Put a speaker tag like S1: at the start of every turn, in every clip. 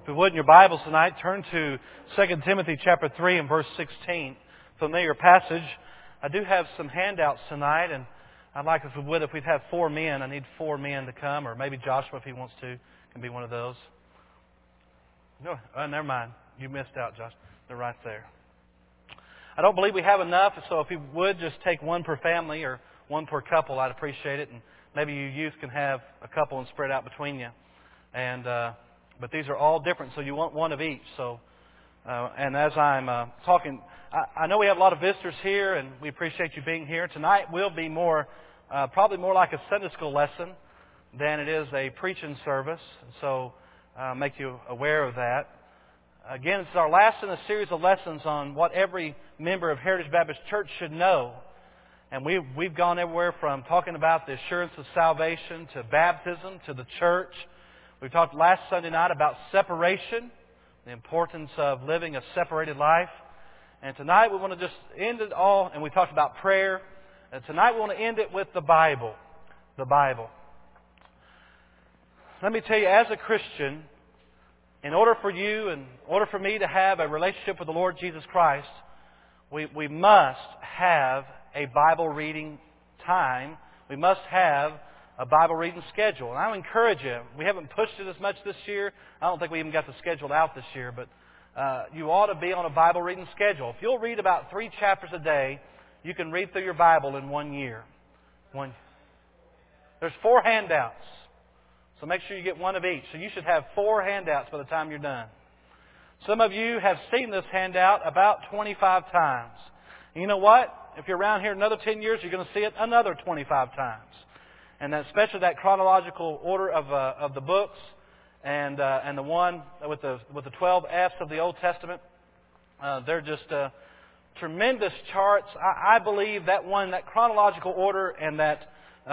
S1: If you would, in your Bibles tonight, turn to 2 Timothy chapter 3 and verse 16. Familiar passage. I do have some handouts tonight, and I'd like, if we'd have 4 men. I need 4 men to come, or maybe Joshua, if he wants to, can be one of those. No, never mind. You missed out, Josh. They're right there. I don't believe we have enough, so if you would just take 1 per family or 1 per couple, I'd appreciate it. And maybe you youth can have a couple and spread out between you. And but these are all different, so you want 1 of each. So, and as I'm talking, I know we have a lot of visitors here, and we appreciate you being here. Tonight will be probably more like a Sunday school lesson than it is a preaching service. So, make you aware of that. Again, it's our last in a series of lessons on what every member of Heritage Baptist Church should know. And we've gone everywhere from talking about the assurance of salvation to baptism to the church. We talked last Sunday night about separation, the importance of living a separated life. And tonight we want to just end it all, and we talked about prayer. And tonight we want to end it with the Bible. The Bible. Let me tell you, as a Christian, in order for you and in order for me to have a relationship with the Lord Jesus Christ, we must have a Bible reading time. We must have a Bible reading schedule. And I would encourage you, we haven't pushed it as much this year. I don't think we even got the schedule out this year, but you ought to be on a Bible reading schedule. If you'll read about 3 chapters a day, you can read through your Bible in 1 year. There's 4 handouts. So make sure you get 1 of each. So you should have 4 handouts by the time you're done. Some of you have seen this handout about 25 times. And you know what? If you're around here another 10 years, you're going to see it another 25 times. And especially that chronological order of the books, and the one with the 12 F's of the Old Testament. They're just tremendous charts. I believe that chronological order, and that.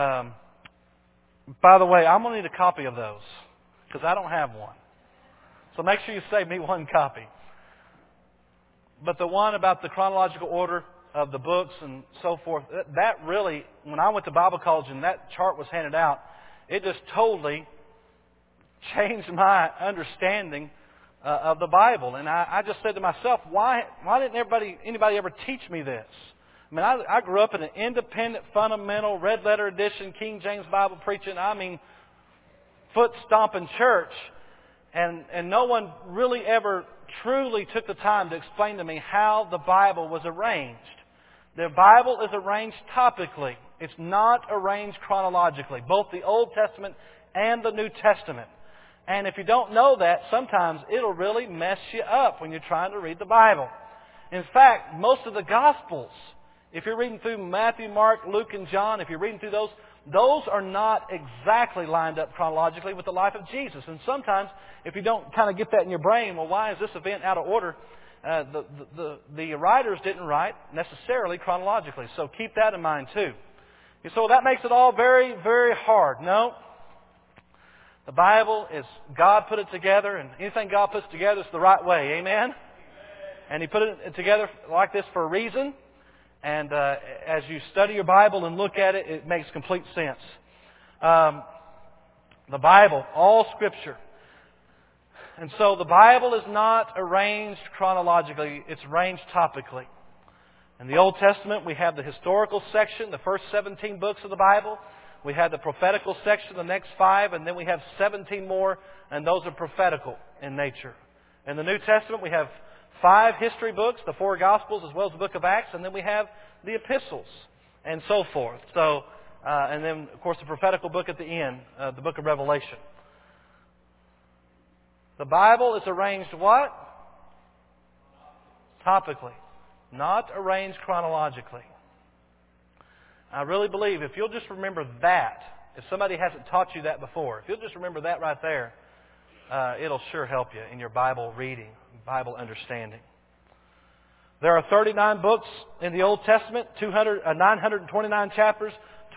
S1: By the way, I'm going to need a copy of those because I don't have one. So make sure you save me 1 copy. But the one about the chronological order of the books and so forth, that really, when I went to Bible college and that chart was handed out, it just totally changed my understanding of the Bible. And I just said to myself, why didn't anybody ever teach me this? I mean, I grew up in an independent, fundamental, red letter edition, King James Bible preaching, foot stomping church. And no one really ever truly took the time to explain to me how the Bible was arranged. The Bible is arranged topically. It's not arranged chronologically, both the Old Testament and the New Testament. And if you don't know that, sometimes it'll really mess you up when you're trying to read the Bible. In fact, most of the Gospels, if you're reading through Matthew, Mark, Luke, and John, if you're reading through those are not exactly lined up chronologically with the life of Jesus. And sometimes, if you don't kind of get that in your brain, well, why is this event out of order? The writers didn't write necessarily chronologically. So keep that in mind too. And so that makes it all very, very hard. No. The Bible is, God put it together, and anything God puts together is the right way. Amen? And He put it together like this for a reason. And as you study your Bible and look at it, it makes complete sense. The Bible, all Scripture. And so the Bible is not arranged chronologically, it's arranged topically. In the Old Testament, we have the historical section, the first 17 books of the Bible. We have the prophetical section, the next 5, and then we have 17 more, and those are prophetical in nature. In the New Testament, we have 5 history books, the 4 Gospels, as well as the book of Acts, and then we have the epistles, and so forth. So, and then, of course, the prophetical book at the end, the book of Revelation. The Bible is arranged what? Topically, not arranged chronologically. I really believe if you'll just remember that, if somebody hasn't taught you that before, if you'll just remember that right there, it'll sure help you in your Bible reading, Bible understanding. There are 39 books in the Old Testament, 929 chapters,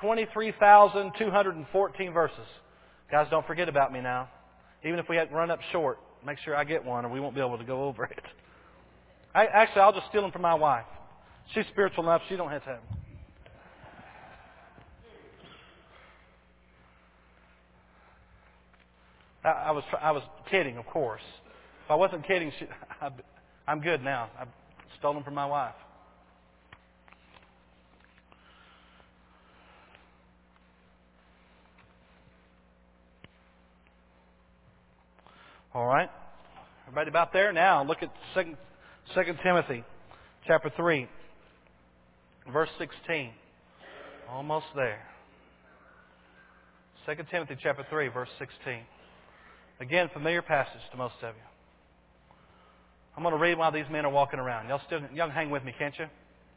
S1: 23,214 verses. Guys, don't forget about me now. Even if we had run up short, make sure I get one or we won't be able to go over it. Actually, I'll just steal them from my wife. She's spiritual enough, she don't have to have them. I was kidding, of course. If I wasn't kidding, I'm good now. I've stolen from my wife. All right. Everybody about there? Now look at 2 Timothy chapter 3, verse 16. Almost there. 2 Timothy chapter 3, verse 16. Again, familiar passage to most of you. I'm going to read while these men are walking around. Y'all hang with me, can't you?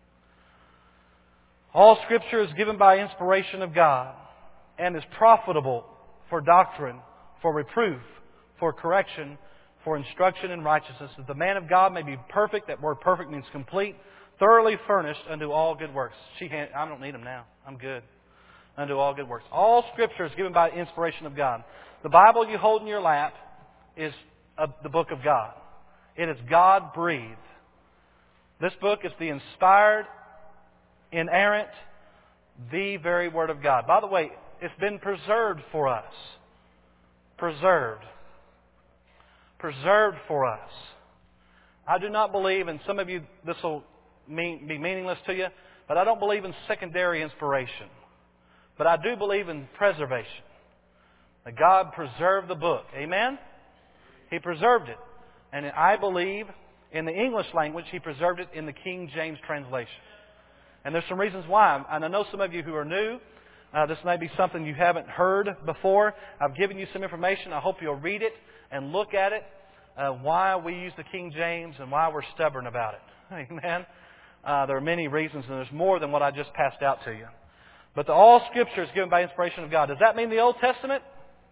S1: All Scripture is given by inspiration of God and is profitable for doctrine, for reproof, for correction, for instruction in righteousness, that the man of God may be perfect. That word perfect means complete, thoroughly furnished unto all good works. I don't need them now. I'm good. Unto all good works. All Scripture is given by inspiration of God. The Bible you hold in your lap is the book of God. It is God-breathed. This book is the inspired, inerrant, the very Word of God. By the way, it's been preserved for us. Preserved for us. I do not believe, and some of you, this will be meaningless to you, but I don't believe in secondary inspiration. But I do believe in preservation. That God preserved the book. Amen? He preserved it. And I believe in the English language, He preserved it in the King James translation. And there's some reasons why. And I know some of you who are new, this may be something you haven't heard before. I've given you some information. I hope you'll read it and look at it. Why we use the King James and why we're stubborn about it. Amen? There are many reasons, and there's more than what I just passed out to you. But all Scripture is given by inspiration of God. Does that mean the Old Testament?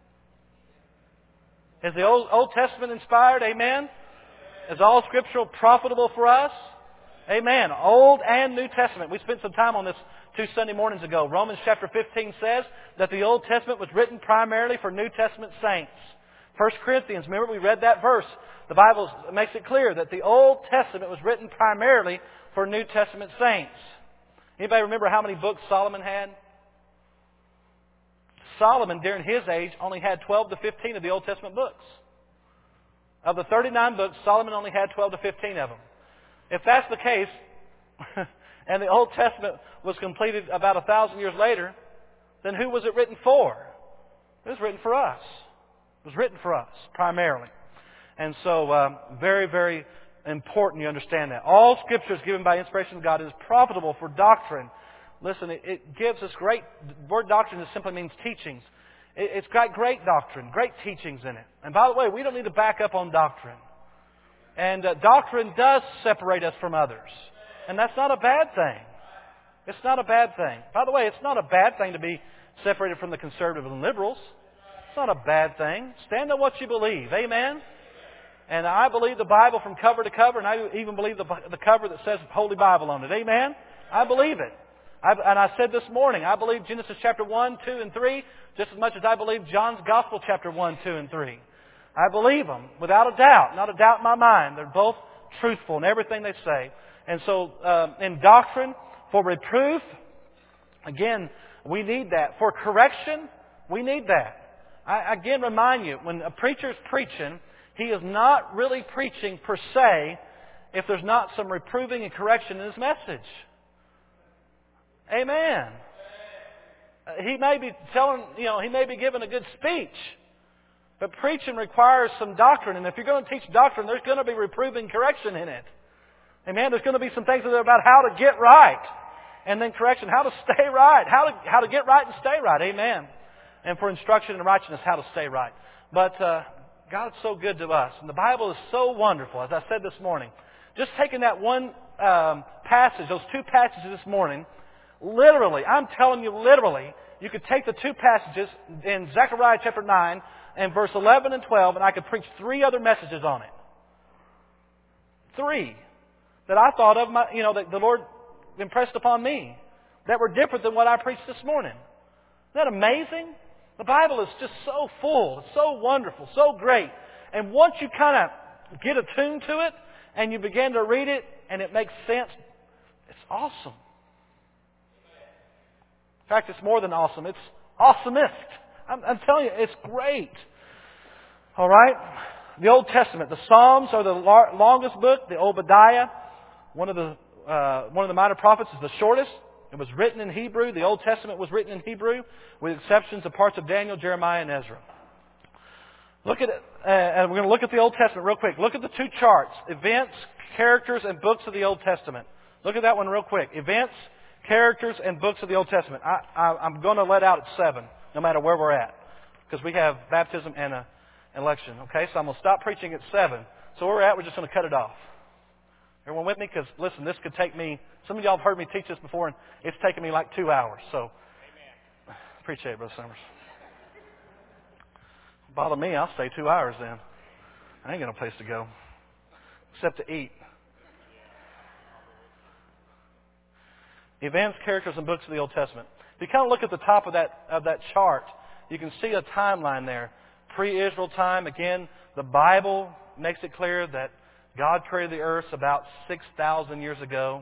S1: Is the Old Testament inspired? Amen? Is all Scripture profitable for us? Amen. Old and New Testament. We spent some time on this 2 Sunday mornings ago. Romans chapter 15 says that the Old Testament was written primarily for New Testament saints. 1 Corinthians, remember we read that verse. The Bible makes it clear that the Old Testament was written primarily for New Testament saints. Anybody remember how many books Solomon had? Solomon, during his age, only had 12 to 15 of the Old Testament books. Of the 39 books, Solomon only had 12 to 15 of them. If that's the case, and the Old Testament was completed about 1,000 years later, then who was it written for? It was written for us. It was written for us, primarily. And so, very, very important you understand that. All Scripture is given by inspiration of God. It is profitable for doctrine. Listen, it gives us great... The word doctrine just simply means teachings. It's got great doctrine, great teachings in it. And by the way, we don't need to back up on doctrine. And doctrine does separate us from others. And that's not a bad thing. It's not a bad thing. By the way, it's not a bad thing to be separated from the conservative and liberals. It's not a bad thing. Stand on what you believe. Amen? And I believe the Bible from cover to cover, and I even believe the cover that says Holy Bible on it. Amen? I believe it. And I said this morning, I believe Genesis chapter 1, 2, and 3 just as much as I believe John's Gospel chapter 1, 2, and 3. I believe them without a doubt. Not a doubt in my mind. They're both truthful in everything they say. And so in doctrine, for reproof, again, we need that. For correction, we need that. I again remind you, when a preacher is preaching, he is not really preaching per se if there's not some reproving and correction in his message. Amen. He may be he may be giving a good speech. But preaching requires some doctrine. And if you're going to teach doctrine, there's going to be reproving correction in it. Amen. There's going to be some things that are about how to get right. And then correction, how to stay right. How to get right and stay right. Amen. And for instruction in righteousness, how to stay right. But God's so good to us. And the Bible is so wonderful. As I said this morning, just taking that one passage, those two passages this morning, literally, I'm telling you literally, you could take the two passages in Zechariah chapter 9 and verse 11 and 12, and I could preach 3 other messages on it. 3 that I thought of, that the Lord impressed upon me that were different than what I preached this morning. Isn't that amazing? The Bible is just so full, it's so wonderful, so great. And once you kind of get attuned to it and you begin to read it and it makes sense, it's awesome. In fact, it's more than awesome. It's awesomest. I'm telling you, it's great. All right? the Old Testament. The Psalms are the longest book. The Obadiah, one of the minor prophets, is the shortest. It was written in Hebrew. The Old Testament was written in Hebrew, with exceptions of parts of Daniel, Jeremiah, and Ezra. Look at it, and we're going to look at the Old Testament real quick. Look at the two charts: events, characters, and books of the Old Testament. Look at that one real quick. Events, characters, and books of the Old Testament. I'm going to let out at 7, no matter where we're at, because we have baptism and an election. Okay, so I'm going to stop preaching at 7. So where we're at, we're just going to cut it off. Everyone with me? Because listen, this could take me. Some of y'all have heard me teach this before, and it's taken me like 2 hours. So, amen. Appreciate it, Brother Summers. Bother me, I'll stay 2 hours then. I ain't got no place to go except to eat. Events, characters, and books of the Old Testament. If you kind of look at the top of that chart, you can see a timeline there. Pre-Israel time. Again, the Bible makes it clear that God created the earth about 6,000 years ago.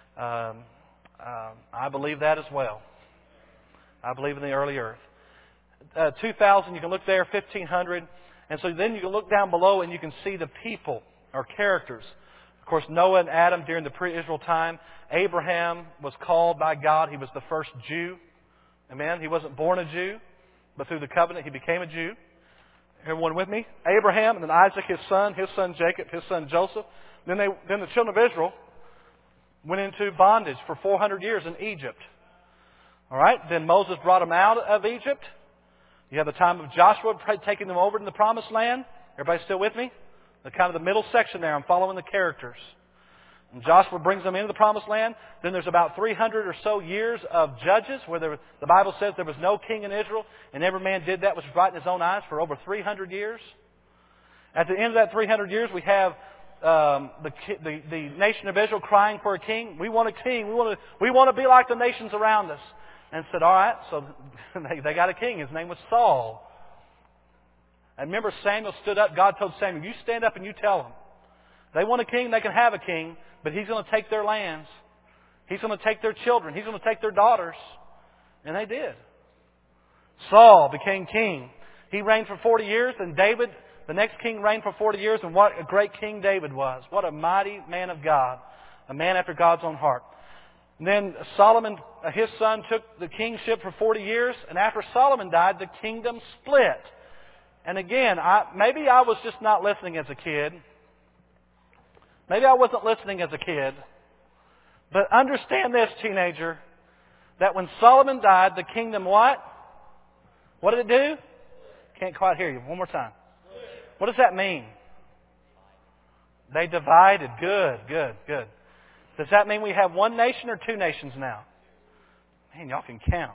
S1: I believe that as well. I believe in the early earth. 2,000, you can look there, 1,500. And so then you can look down below and you can see the people or characters. Of course, Noah and Adam during the pre-Israel time. Abraham was called by God. He was the first Jew. Amen. He wasn't born a Jew, but through the covenant he became a Jew. Everyone with me? Abraham, and then Isaac, his son Jacob, his son Joseph. Then the children of Israel went into bondage for 400 years in Egypt. All right. Then Moses brought them out of Egypt. You have the time of Joshua taking them over to the Promised Land. Everybody still with me? The kind of the middle section there. I'm following the characters. And Joshua brings them into the Promised Land. Then there's about 300 or so years of judges where the Bible says there was no king in Israel, and every man did that which was right in his own eyes for over 300 years. At the end of that 300 years, we have the nation of Israel crying for a king. We want a king. We want to be like the nations around us. And said, all right, so they got a king. His name was Saul. And remember, Samuel stood up. God told Samuel, you stand up and you tell them. They want a king, they can have a king, but he's going to take their lands. He's going to take their children. He's going to take their daughters. And they did. Saul became king. He reigned for 40 years, and David, the next king, reigned for 40 years. And what a great king David was. What a mighty man of God. A man after God's own heart. And then Solomon, his son, took the kingship for 40 years. And after Solomon died, the kingdom split. And again, maybe I was just not listening as a kid. Maybe I wasn't listening as a kid. But understand this, teenager, that when Solomon died, the kingdom what? What did it do? Can't quite hear you. One more time. What does that mean? They divided. Good. Does that mean we have one nation or two nations now? Man, y'all can count.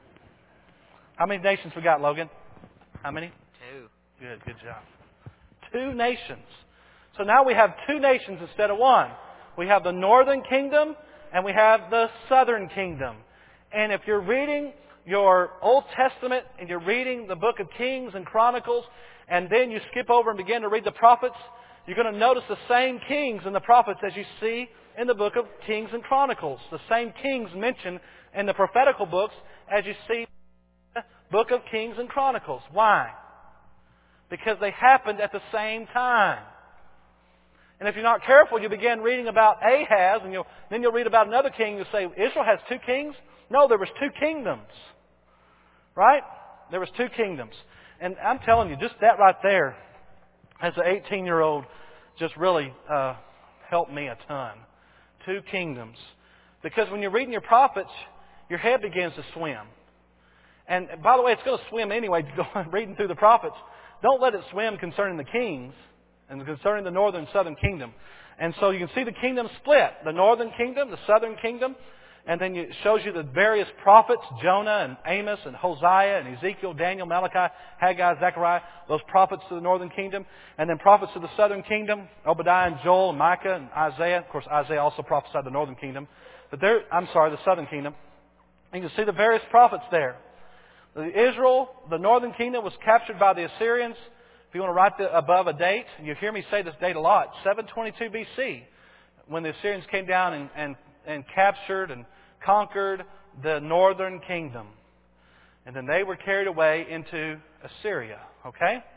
S1: How many nations we got, Logan? How many?
S2: 2.
S1: Good job. 2 nations. So now we have 2 nations instead of one. We have the northern kingdom and we have the southern kingdom. And if you're reading your Old Testament and you're reading the book of Kings and Chronicles, and then you skip over and begin to read the prophets, you're going to notice the same kings and the prophets as you see in the book of Kings and Chronicles. The same kings mentioned in the prophetical books as you see in the book of Kings and Chronicles. Why? Because they happened at the same time. And if you're not careful, you begin reading about Ahaz, and then you'll read about another king. You'll say, Israel has 2 kings? No, there was 2 kingdoms. Right? There was 2 kingdoms. And I'm telling you, just that right there, as an 18-year-old, just really helped me a ton. 2 kingdoms. Because when you're reading your prophets, your head begins to swim. And by the way, it's going to swim anyway, reading through the prophets. Don't let it swim concerning the kings and concerning the northern and southern kingdom. And so you can see the kingdom split. The northern kingdom, the southern kingdom. And then it shows you the various prophets, Jonah and Amos and Hosea and Ezekiel, Daniel, Malachi, Haggai, Zechariah, those prophets to the northern kingdom. And then prophets to the southern kingdom, Obadiah and Joel and Micah and Isaiah. Of course, Isaiah also prophesied the northern kingdom. But the southern kingdom. And you can see the various prophets there. Israel, the northern kingdom, was captured by the Assyrians. If you want to write above a date, you hear me say this date a lot, 722 BC, when the Assyrians came down and captured and conquered the northern kingdom. And then they were carried away into Assyria. Okay?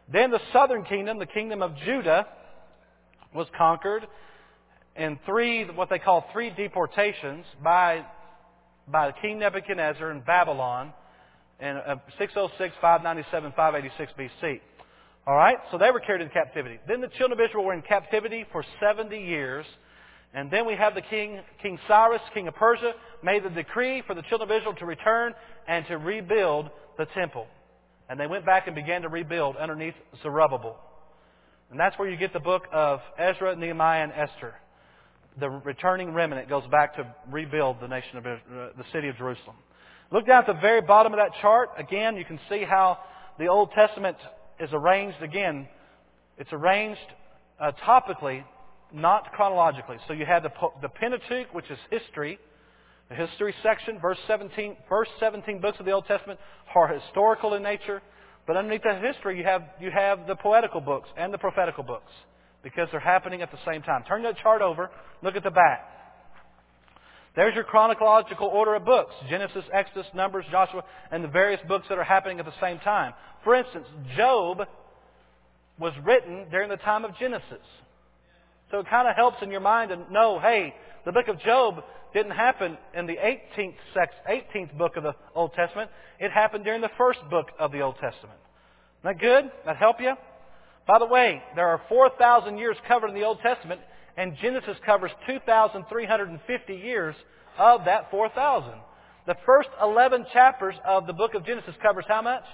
S1: Then the southern kingdom, the kingdom of Judah, was conquered in what they call three deportations by King Nebuchadnezzar in Babylon in 606, 597, 586 BC. All right, so they were carried into captivity. Then the children of Israel were in captivity for 70 years. And then we have the King Cyrus, king of Persia, made the decree for the children of Israel to return and to rebuild the temple. And they went back and began to rebuild underneath Zerubbabel. And that's where you get the book of Ezra, Nehemiah, and Esther. The returning remnant goes back to rebuild the nation of the city of Jerusalem. Look down at the very bottom of that chart. Again, you can see how the Old Testament is arranged. Again, it's arranged topically, not chronologically. So you have the Pentateuch, which is history. The history section, first 17 books of the Old Testament are historical in nature. But underneath the history, you have the poetical books and the prophetical books, because they're happening at the same time. Turn that chart over. Look at the back. There's your chronological order of books. Genesis, Exodus, Numbers, Joshua, and the various books that are happening at the same time. For instance, Job was written during the time of Genesis. So it kind of helps in your mind to know, hey, the book of Job didn't happen in the 18th book of the Old Testament. It happened during the first book of the Old Testament. Isn't that good? That help you? By the way, there are 4,000 years covered in the Old Testament, and Genesis covers 2,350 years of that 4,000. The first 11 chapters of the book of Genesis covers how much?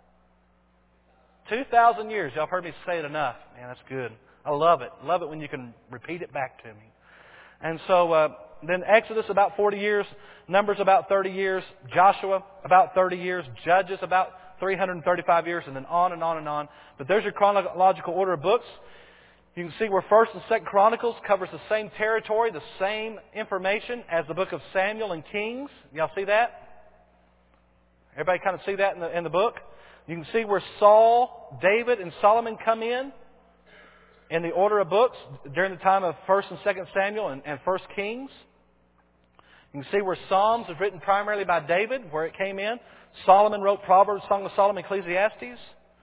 S1: 2,000 years. Y'all have heard me say it enough. Man, that's good. I love it. Love it when you can repeat it back to me. And so then Exodus about 40 years, Numbers about 30 years, Joshua about 30 years, Judges about 335 years, and then on and on and on. But there's your chronological order of books. You can see where 1st and 2nd Chronicles covers the same territory, the same information as the book of Samuel and Kings. Y'all see that? Everybody kind of see that in the book? You can see where Saul, David, and Solomon come in the order of books during the time of 1st and 2nd Samuel and 1st Kings. You can see where Psalms was written primarily by David, where it came in. Solomon wrote Proverbs, Song of Solomon, Ecclesiastes.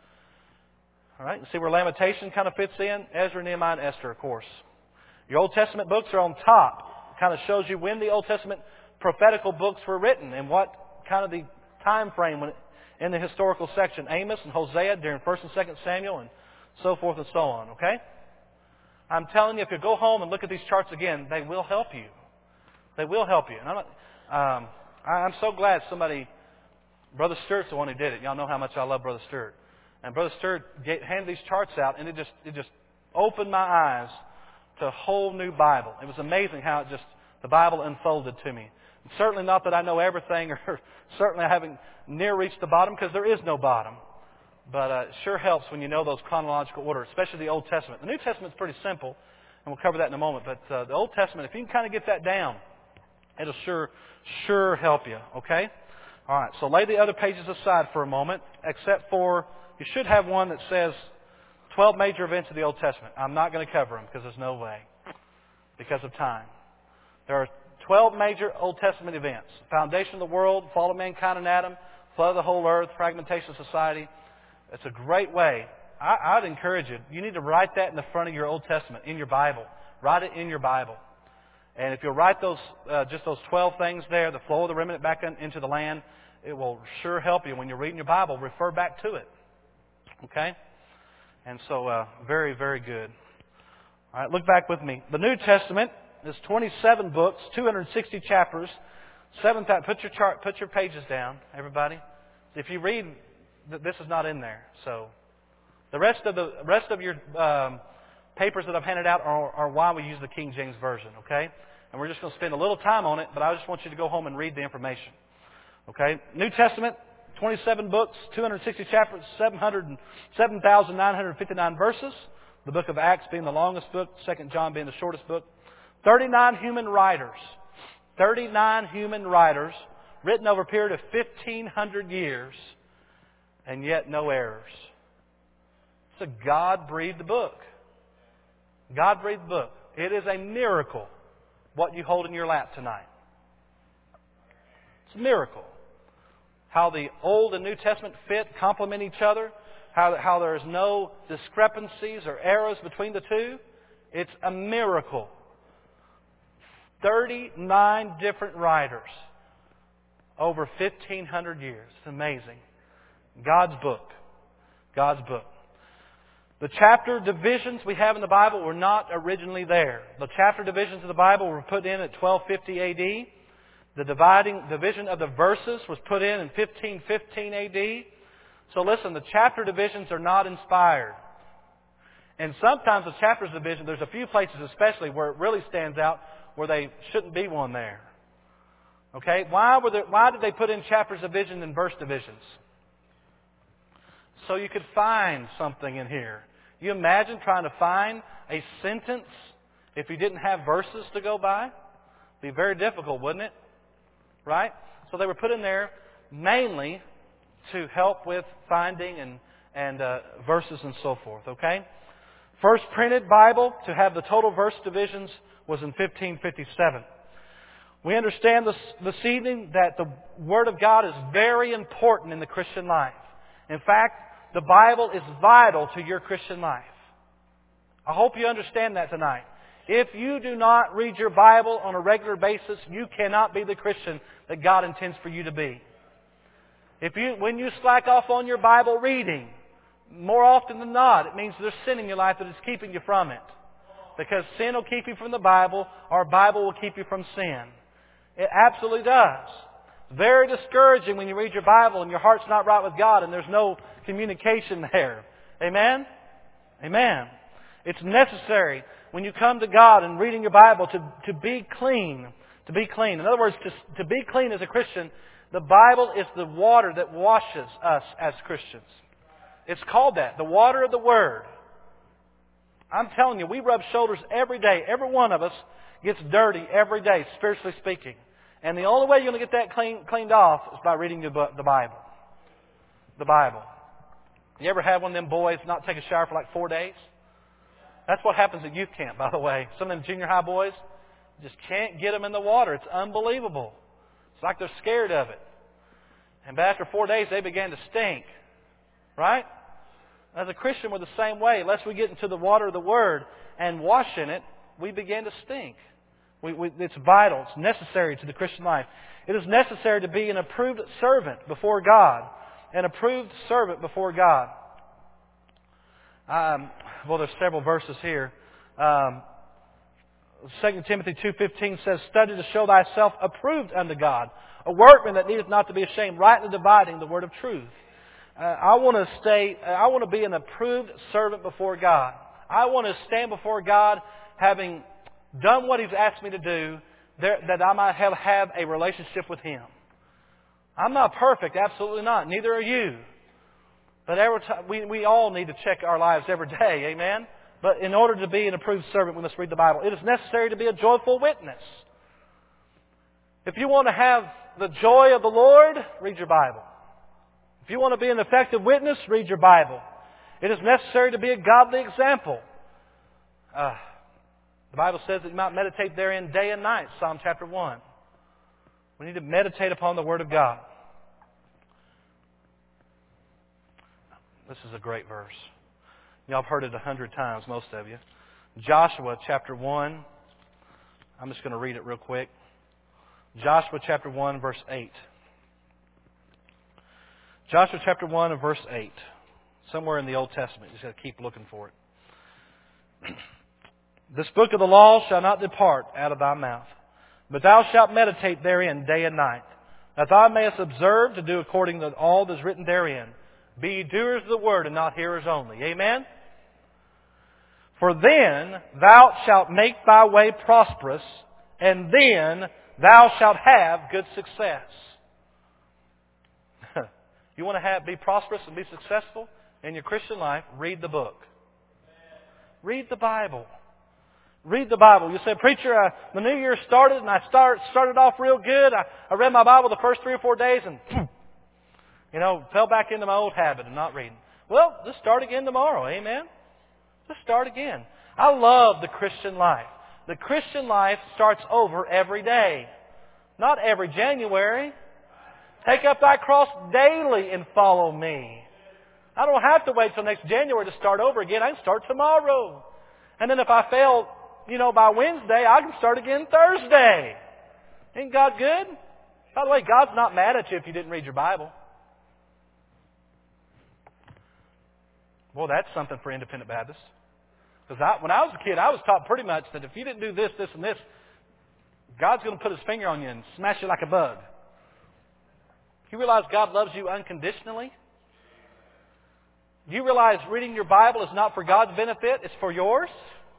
S1: All right, you see where Lamentation kind of fits in. Ezra, Nehemiah, and Esther, of course. Your Old Testament books are on top. It kind of shows you when the Old Testament prophetical books were written and what kind of the time frame in the historical section. Amos and Hosea during 1st and 2nd Samuel and so forth and so on. Okay? I'm telling you, if you go home and look at these charts again, they will help you. They will help you. And I'm so glad Brother Stewart's the one who did it. Y'all know how much I love Brother Stewart. And Brother Stewart handed these charts out, and it just opened my eyes to a whole new Bible. It was amazing how the Bible unfolded to me. And certainly not that I know everything, or certainly I haven't near reached the bottom, because there is no bottom. But it sure helps when you know those chronological order, especially the Old Testament. The New Testament's pretty simple, and we'll cover that in a moment. But the Old Testament, if you can kind of get that down, it'll sure help you. Okay? All right, so lay the other pages aside for a moment, except for you should have one that says 12 major events of the Old Testament. I'm not going to cover them because there's no way, because of time. There are 12 major Old Testament events. Foundation of the world, fall of mankind and Adam, flood of the whole earth, fragmentation of society. It's a great way. I'd encourage you. You need to write that in the front of your Old Testament, in your Bible. Write it in your Bible. And if you'll write just those 12 things there, the flow of the remnant back into the land, it will sure help you. When you're reading your Bible, refer back to it. Okay? And so, very, very good. All right, look back with me. The New Testament is 27 books, 260 chapters. Put your pages down, everybody. If you read, this is not in there. So, the rest of your papers that I've handed out are why we use the King James Version. Okay? And we're just going to spend a little time on it, but I just want you to go home and read the information. Okay? New Testament, 27 books, 260 chapters, 7,959 verses. The book of Acts being the longest book, 2 John being the shortest book. 39 human writers. 39 human writers written over a period of 1,500 years, and yet no errors. It's a God-breathed book. God-breathed book. It is a miracle what you hold in your lap tonight. It's a miracle. How the Old and New Testament fit, complement each other. how there is no discrepancies or errors between the two. It's a miracle. 39 different writers over 1,500 years. It's amazing. God's book. God's book. The chapter divisions we have in the Bible were not originally there. The chapter divisions of the Bible were put in at 1250 A.D. The division of the verses was put in 1515 A.D. So listen, the chapter divisions are not inspired. And sometimes the chapters division, there's a few places especially where it really stands out where they shouldn't be one there. Okay? Why did they put in chapters division and verse divisions? So you could find something in here. You imagine trying to find a sentence if you didn't have verses to go by? It'd be very difficult, wouldn't it? Right? So they were put in there mainly to help with finding and verses and so forth. Okay? First printed Bible to have the total verse divisions was in 1557. We understand this evening that the Word of God is very important in the Christian life. In fact, the Bible is vital to your Christian life. I hope you understand that tonight. If you do not read your Bible on a regular basis, you cannot be the Christian that God intends for you to be. When you slack off on your Bible reading, more often than not, it means there's sin in your life that is keeping you from it. Because sin will keep you from the Bible, or Bible will keep you from sin. It absolutely does. Very discouraging when you read your Bible and your heart's not right with God and there's no communication there. Amen? Amen. It's necessary when you come to God and reading your Bible to be clean. To be clean. In other words, to be clean as a Christian, the Bible is the water that washes us as Christians. It's called that. The water of the Word. I'm telling you, we rub shoulders every day. Every one of us gets dirty every day, spiritually speaking. And the only way you're going to get that cleaned off is by reading the Bible. The Bible. You ever had one of them boys not take a shower for like 4 days? That's what happens at youth camp, by the way. Some of them junior high boys just can't get them in the water. It's unbelievable. It's like they're scared of it. And after 4 days, they began to stink. Right? As a Christian, we're the same way. Unless we get into the water of the Word and wash in it, we begin to stink. It's vital. It's necessary to the Christian life. It is necessary to be an approved servant before God. An approved servant before God. Well, there's several verses here. 2 Timothy 2:15 says, "Study to show thyself approved unto God, a workman that needeth not to be ashamed, rightly dividing the word of truth." I want to be an approved servant before God. I want to stand before God having done what He's asked me to do, that I might have a relationship with Him. I'm not perfect, absolutely not. Neither are you. But every time, we all need to check our lives every day, amen? But in order to be an approved servant, we must read the Bible. It is necessary to be a joyful witness. If you want to have the joy of the Lord, read your Bible. If you want to be an effective witness, read your Bible. It is necessary to be a godly example. The Bible says that you might meditate therein day and night, Psalm chapter 1. We need to meditate upon the Word of God. This is a great verse. Y'all have heard it 100 times, most of you. Joshua chapter 1. I'm just going to read it real quick. Joshua chapter 1, verse 8. Joshua chapter 1 and verse 8. Somewhere in the Old Testament. You just got to keep looking for it. "This book of the law shall not depart out of thy mouth, but thou shalt meditate therein day and night, that thou mayest observe to do according to all that is written therein. Be ye doers of the word and not hearers only." Amen? "For then thou shalt make thy way prosperous, and then thou shalt have good success." You want to be prosperous and be successful in your Christian life? Read the book. Read the Bible. Read the Bible. You say, "Preacher, the new year started and I started off real good. I read my Bible the first 3 or 4 days and fell back into my old habit of not reading." Well, just start again tomorrow. Amen? Just start again. I love the Christian life. The Christian life starts over every day. Not every January. "Take up thy cross daily and follow me." I don't have to wait till next January to start over again. I can start tomorrow. And then if I fail, by Wednesday, I can start again Thursday. Ain't God good? By the way, God's not mad at you if you didn't read your Bible. Well, that's something for independent Baptists. Because when I was a kid, I was taught pretty much that if you didn't do this, this, and this, God's going to put His finger on you and smash you like a bug. You realize God loves you unconditionally? You realize reading your Bible is not for God's benefit, it's for yours?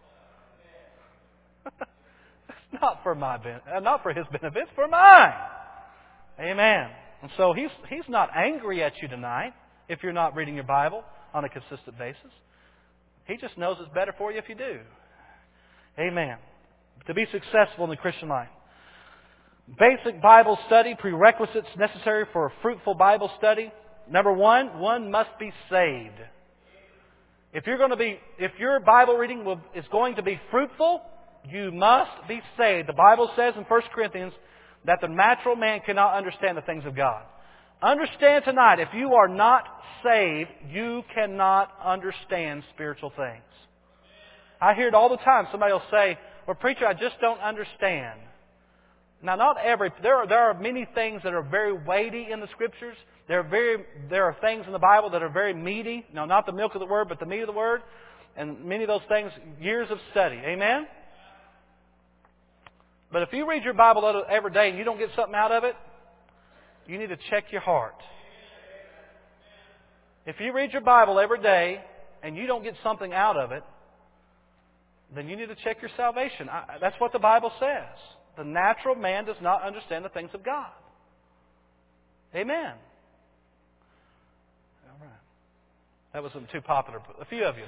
S1: It's not for not for His benefit, it's for mine. Amen. And so He's not angry at you tonight if you're not reading your Bible on a consistent basis. He just knows it's better for you if you do. Amen. To be successful in the Christian life. Basic Bible study, prerequisites necessary for a fruitful Bible study. Number one must be saved. If your Bible reading is going to be fruitful, you must be saved. The Bible says in 1 Corinthians that the natural man cannot understand the things of God. Understand tonight, if you are not saved, you cannot understand spiritual things. I hear it all the time. Somebody will say, well, preacher, I just don't understand. Now, there are many things that are very weighty in the Scriptures. There are things in the Bible that are very meaty. No, not the milk of the Word, but the meat of the Word. And many of those things, years of study. Amen? But if you read your Bible every day and you don't get something out of it, you need to check your heart. If you read your Bible every day and you don't get something out of it, then you need to check your salvation. That's what the Bible says. The natural man does not understand the things of God. Amen. All right. That wasn't too popular. A few of you,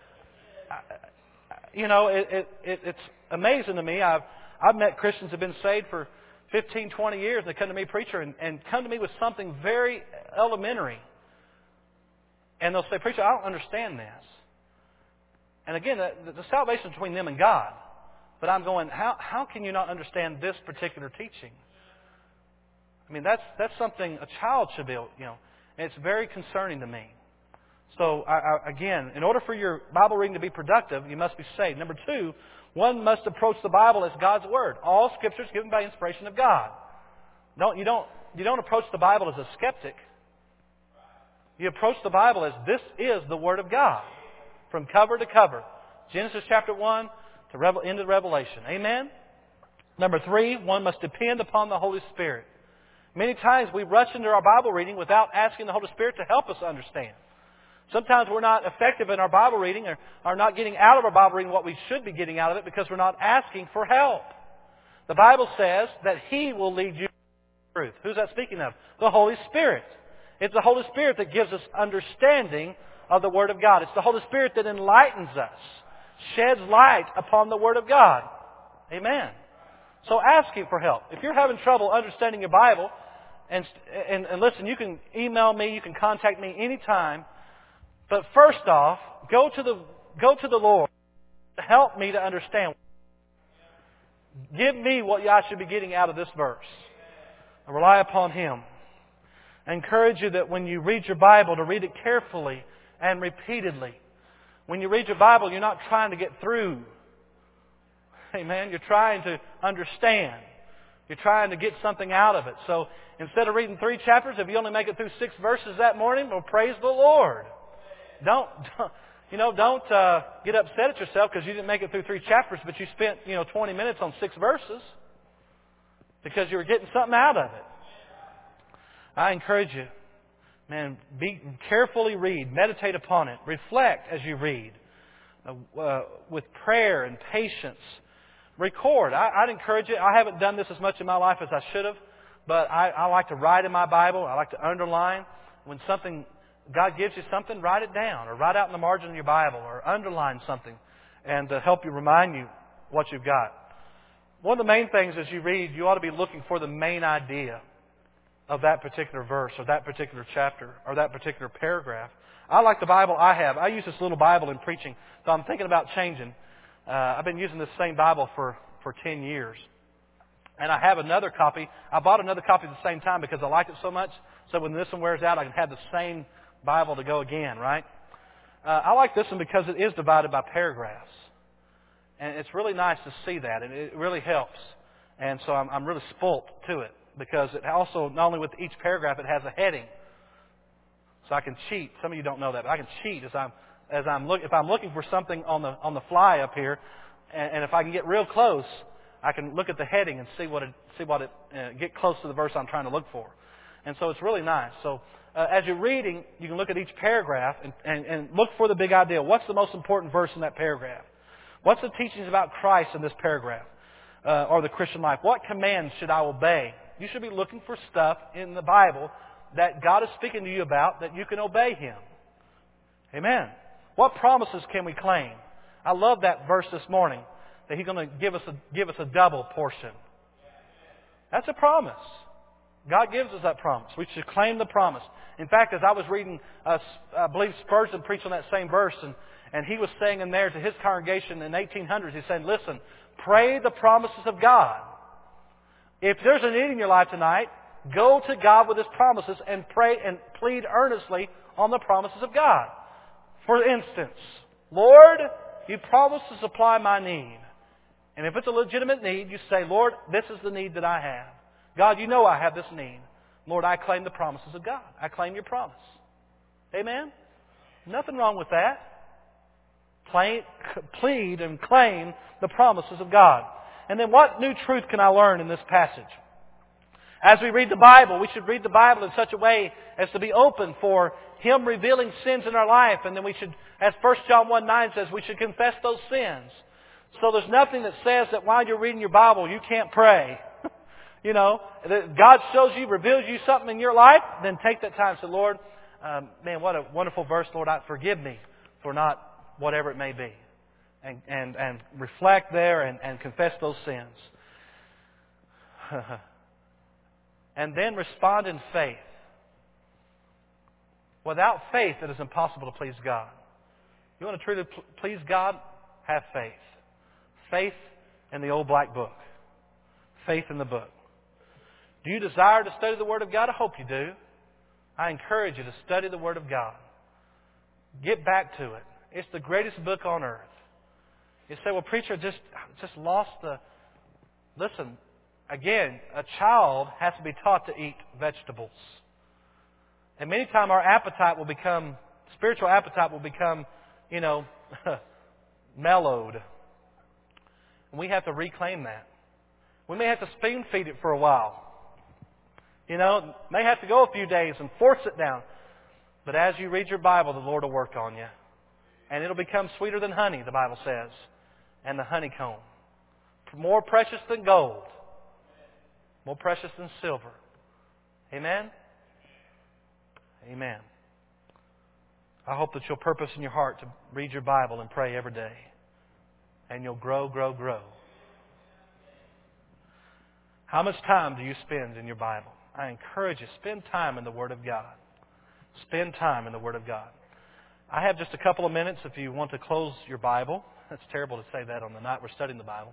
S1: though. It's amazing to me. I've met Christians who have been saved for 15, 20 years, and they come to me, preacher, and come to me with something very elementary. And they'll say, preacher, I don't understand this. And again, the salvation is between them and God. But I'm going, how can you not understand this particular teaching? I mean, that's something a child should be able, and it's very concerning to me. So, again, in order for your Bible reading to be productive, you must be saved. Number two, one must approach the Bible as God's Word. All Scripture is given by inspiration of God. You don't approach the Bible as a skeptic. You approach the Bible as this is the Word of God, from cover to cover. Genesis chapter 1 to end of Revelation. Amen? Number three, one must depend upon the Holy Spirit. Many times we rush into our Bible reading without asking the Holy Spirit to help us understand. Sometimes we're not effective in our Bible reading or are not getting out of our Bible reading what we should be getting out of it because we're not asking for help. The Bible says that He will lead you to truth. Who's that speaking of? The Holy Spirit. It's the Holy Spirit that gives us understanding of the Word of God. It's the Holy Spirit that enlightens us, sheds light upon the Word of God. Amen. So ask Him for help. If you're having trouble understanding your Bible, and listen, you can email me, you can contact me anytime. But first off, go to the Lord to help me to understand. Give me what I should be getting out of this verse. I rely upon Him. I encourage you that when you read your Bible, to read it carefully and repeatedly. When you read your Bible, you're not trying to get through. Amen. You're trying to understand. You're trying to get something out of it. So instead of reading 3 chapters, if you only make it through 6 verses that morning, well, praise the Lord. Don't get upset at yourself because you didn't make it through 3 chapters, but you spent 20 minutes on 6 verses because you were getting something out of it. I encourage you, man, carefully read, meditate upon it, reflect as you read, with prayer and patience. Record. I'd encourage you. I haven't done this as much in my life as I should have, but I like to write in my Bible. I like to underline. When God gives you something, write it down, or write out in the margin of your Bible, or underline something, and to help you remind you what you've got. One of the main things as you read, you ought to be looking for the main idea of that particular verse, or that particular chapter, or that particular paragraph. I like the Bible I have. I use this little Bible in preaching, so I'm thinking about changing. I've been using this same Bible for 10 years. And I have another copy. I bought another copy at the same time because I like it so much. So when this one wears out, I can have the same Bible to go again, right? I like this one because it is divided by paragraphs. And it's really nice to see that, and it really helps. And so I'm really spoilt to it because it also, not only with each paragraph, it has a heading. So I can cheat. Some of you don't know that, but I can cheat if I'm looking for something on the fly up here, and if I can get real close, I can look at the heading and see what it get close to the verse I'm trying to look for. And so it's really nice. So as you're reading, you can look at each paragraph and look for the big idea. What's the most important verse in that paragraph? What's the teachings about Christ in this paragraph? Or the Christian life? What commands should I obey? You should be looking for stuff in the Bible that God is speaking to you about that you can obey Him. Amen. What promises can we claim? I love that verse this morning, that He's going to give us a double portion. That's a promise. God gives us that promise. We should claim the promise. In fact, as I was reading, I believe Spurgeon preached on that same verse, and he was saying in there to his congregation in the 1800s, he's saying, listen, pray the promises of God. If there's a need in your life tonight, go to God with His promises and pray and plead earnestly on the promises of God. For instance, Lord, You promised to supply my need. And if it's a legitimate need, you say, Lord, this is the need that I have. God, You know I have this need. Lord, I claim the promises of God. I claim Your promise. Amen? Nothing wrong with that. Plead and claim the promises of God. And then what new truth can I learn in this passage? As we read the Bible, we should read the Bible in such a way as to be open for Him revealing sins in our life. And then we should, as 1 John 1:9 says, we should confess those sins. So there's nothing that says that while you're reading your Bible, you can't pray. You know, God shows you, reveals you something in your life, then take that time and say, Lord, man, what a wonderful verse, Lord, forgive me for not whatever it may be. And reflect there and confess those sins. And then respond in faith. Without faith, it is impossible to please God. You want to truly please God? Have faith. Faith in the old black book. Faith in the book. Do you desire to study the Word of God? I hope you do. I encourage you to study the Word of God. Get back to it. It's the greatest book on earth. You say, well, preacher, just lost the... Listen, again, a child has to be taught to eat vegetables. And many times our spiritual appetite will become, mellowed. And we have to reclaim that. We may have to spoon feed it for a while. May have to go a few days and force it down. But as you read your Bible, the Lord will work on you. And it'll become sweeter than honey, the Bible says. And the honeycomb. More precious than gold. More precious than silver. Amen? Amen. I hope that you'll purpose in your heart to read your Bible and pray every day. And you'll grow, grow, grow. How much time do you spend in your Bible? I encourage you, spend time in the Word of God. Spend time in the Word of God. I have just a couple of minutes if you want to close your Bible. That's terrible to say that on the night we're studying the Bible.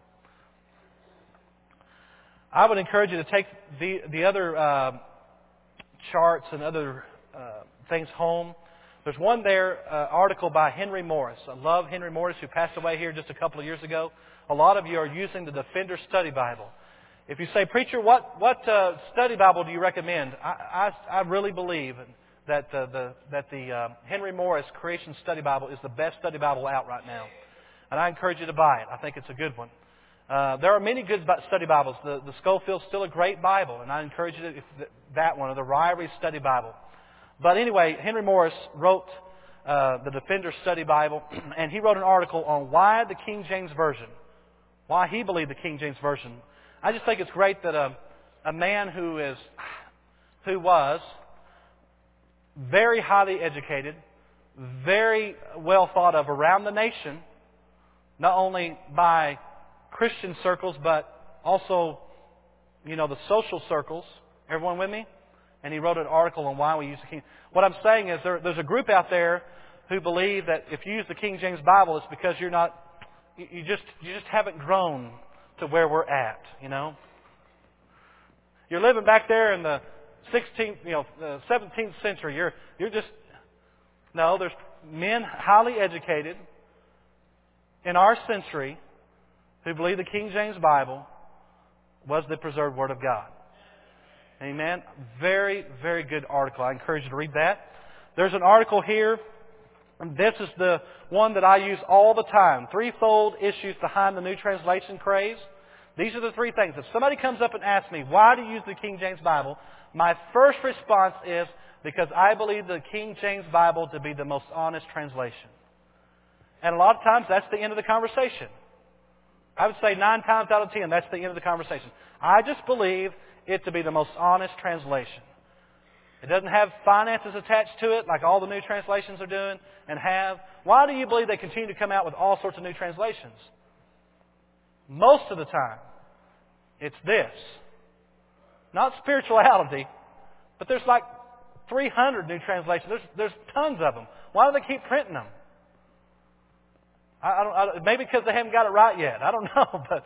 S1: I would encourage you to take the other charts and other things home. There's one there, article by Henry Morris. I love Henry Morris, who passed away here just a couple of years ago. A lot of you are using the Defender Study Bible. If you say, preacher, what study Bible do you recommend? I really believe that the Henry Morris Creation Study Bible is the best study Bible out right now. And I encourage you to buy it. I think it's a good one. There are many good study Bibles. The Scofield's still a great Bible, and I encourage you to that one, or the Ryrie Study Bible. But anyway, Henry Morris wrote the Defender Study Bible, and he wrote an article on why the King James Version, why he believed the King James Version. I just think it's great that a man who was very highly educated, very well thought of around the nation, not only by Christian circles, but also, the social circles. Everyone with me? And he wrote an article on why we use the King. What I'm saying is there's a group out there who believe that if you use the King James Bible, it's because you just haven't grown to where we're at. You're living back there in the 17th century. You're just No, there's men highly educated in our century who believe the King James Bible was the preserved Word of God. Amen. Very, very good article. I encourage you to read that. There's an article here. This is the one that I use all the time. Threefold issues behind the New Translation craze. These are the three things. If somebody comes up and asks me, why do you use the King James Bible? My first response is, because I believe the King James Bible to be the most honest translation. And a lot of times that's the end of the conversation. I would say 9 times out of 10, that's the end of the conversation. I just believe it to be the most honest translation. It doesn't have finances attached to it like all the new translations are doing and have. Why do you believe they continue to come out with all sorts of new translations? Most of the time, it's this. Not spirituality, but there's like 300 new translations. There's tons of them. Why do they keep printing them? Maybe because they haven't got it right yet. I don't know, but,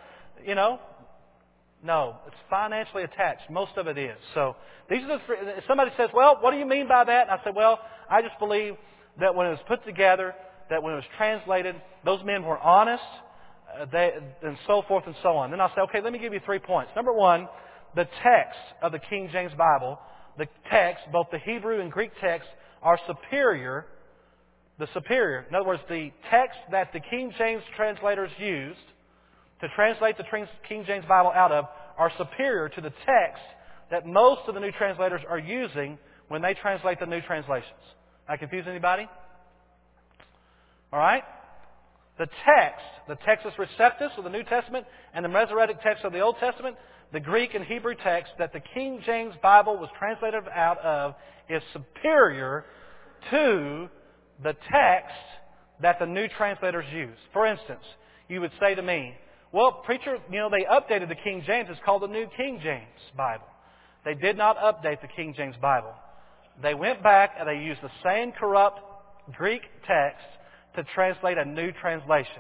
S1: no, it's financially attached. Most of it is. So these are the three. Somebody says, well, what do you mean by that? And I say, well, I just believe that when it was put together, that when it was translated, those men were honest, and so forth and so on. Then I'll say, okay, let me give you 3 points. Number one, the text of the King James Bible, the text, both the Hebrew and Greek texts, are superior. In other words, the text that the King James translators used to translate the King James Bible out of are superior to the text that most of the new translators are using when they translate the new translations. I confuse anybody? All right? The Textus Receptus of the New Testament and the Masoretic text of the Old Testament, the Greek and Hebrew text that the King James Bible was translated out of is superior to the text that the new translators use. For instance, you would say to me, well, preacher, they updated the King James. It's called the New King James Bible. They did not update the King James Bible. They went back and they used the same corrupt Greek text to translate a new translation.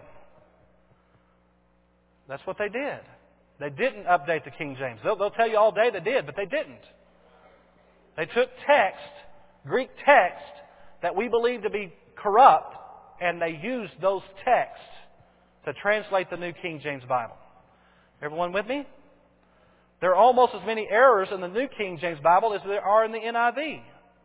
S1: That's what they did. They didn't update the King James. They'll tell you all day they did, but they didn't. They took text, Greek text, that we believe to be corrupt, and they used those texts to translate the New King James Bible. Everyone with me? There are almost as many errors in the New King James Bible as there are in the NIV.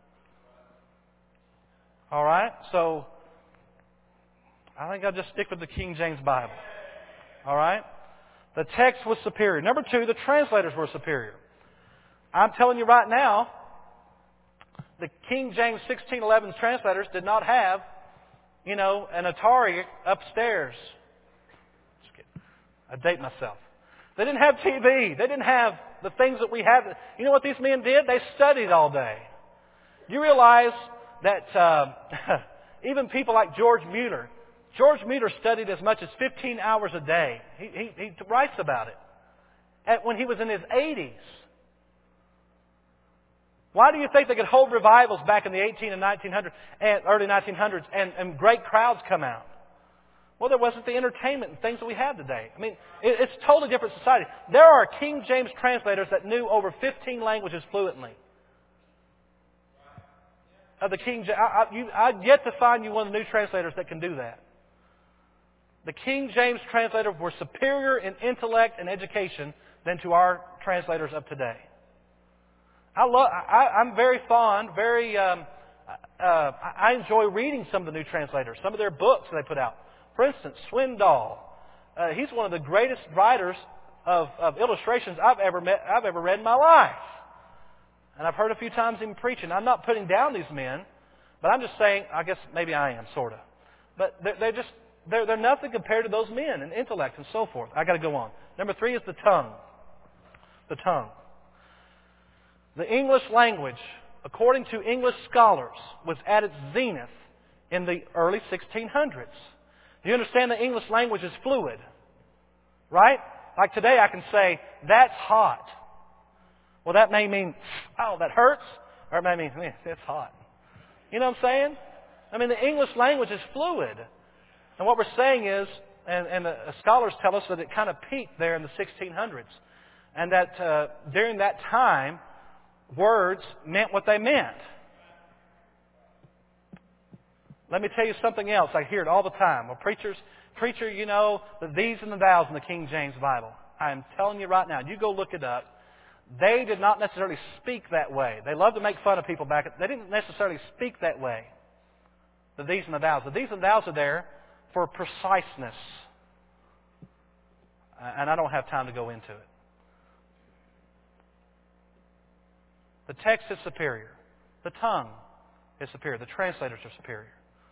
S1: All right? So, I think I'll just stick with the King James Bible. All right? The text was superior. Number two, the translators were superior. I'm telling you right now, the King James 1611 translators did not have, an Atari upstairs. I date myself. They didn't have TV. They didn't have the things that we have. You know what these men did? They studied all day. You realize that even people like George Mueller studied as much as 15 hours a day. He writes about it when he was in his 80s. Why do you think they could hold revivals back in the 18 and 1900s and early 1900s and great crowds come out? Well, there wasn't the entertainment and things that we have today. I mean, it's a totally different society. There are King James translators that knew over 15 languages fluently. Of the King James, I've yet to find you one of the new translators that can do that. The King James translators were superior in intellect and education than to our translators of today. I'm very fond, I enjoy reading some of the new translators, some of their books that they put out. For instance, Swindoll. He's one of the greatest writers of illustrations I've ever read in my life. And I've heard a few times him preaching. I'm not putting down these men, but I'm just saying, I guess maybe I am, sort of. But they're nothing compared to those men in intellect and so forth. I got to go on. Number 3 is the tongue. The tongue. The English language, according to English scholars, was at its zenith in the early 1600s. Do you understand the English language is fluid? Right? Like today I can say, that's hot. Well, that may mean, oh, that hurts. Or it may mean, it's hot. You know what I'm saying? I mean, the English language is fluid. And what we're saying is, and the scholars tell us that it kind of peaked there in the 1600s. And that during that time, words meant what they meant. Let me tell you something else. I hear it all the time. Well, preacher, you know, the these and the thous in the King James Bible. I am telling you right now, you go look it up. They did not necessarily speak that way. They love to make fun of people back. They didn't necessarily speak that way. The these and the thous. The these and thous are there for preciseness. And I don't have time to go into it. The text is superior. The tongue is superior. The translators are superior.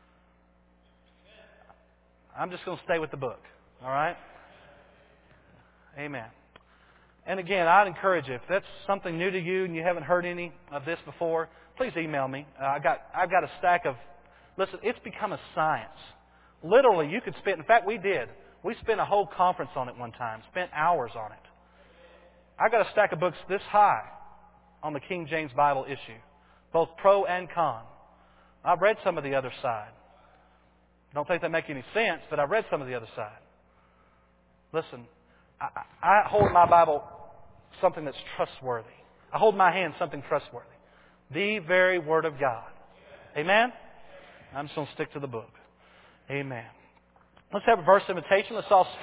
S1: I'm just going to stay with the book. All right? Amen. And again, I'd encourage you, if that's something new to you and you haven't heard any of this before, please email me. I've got a stack of... Listen, it's become a science. Literally, you could spend... In fact, we did. We spent a whole conference on it one time. Spent hours on it. I've got a stack of books this high on the King James Bible issue, both pro and con. I've read some of the other side. I don't think they make any sense, but I've read some of the other side. Listen, I hold my Bible something that's trustworthy. I hold my hand something trustworthy. The very Word of God. Amen? I'm just going to stick to the book. Amen. Let's have a verse invitation. Let's all stand.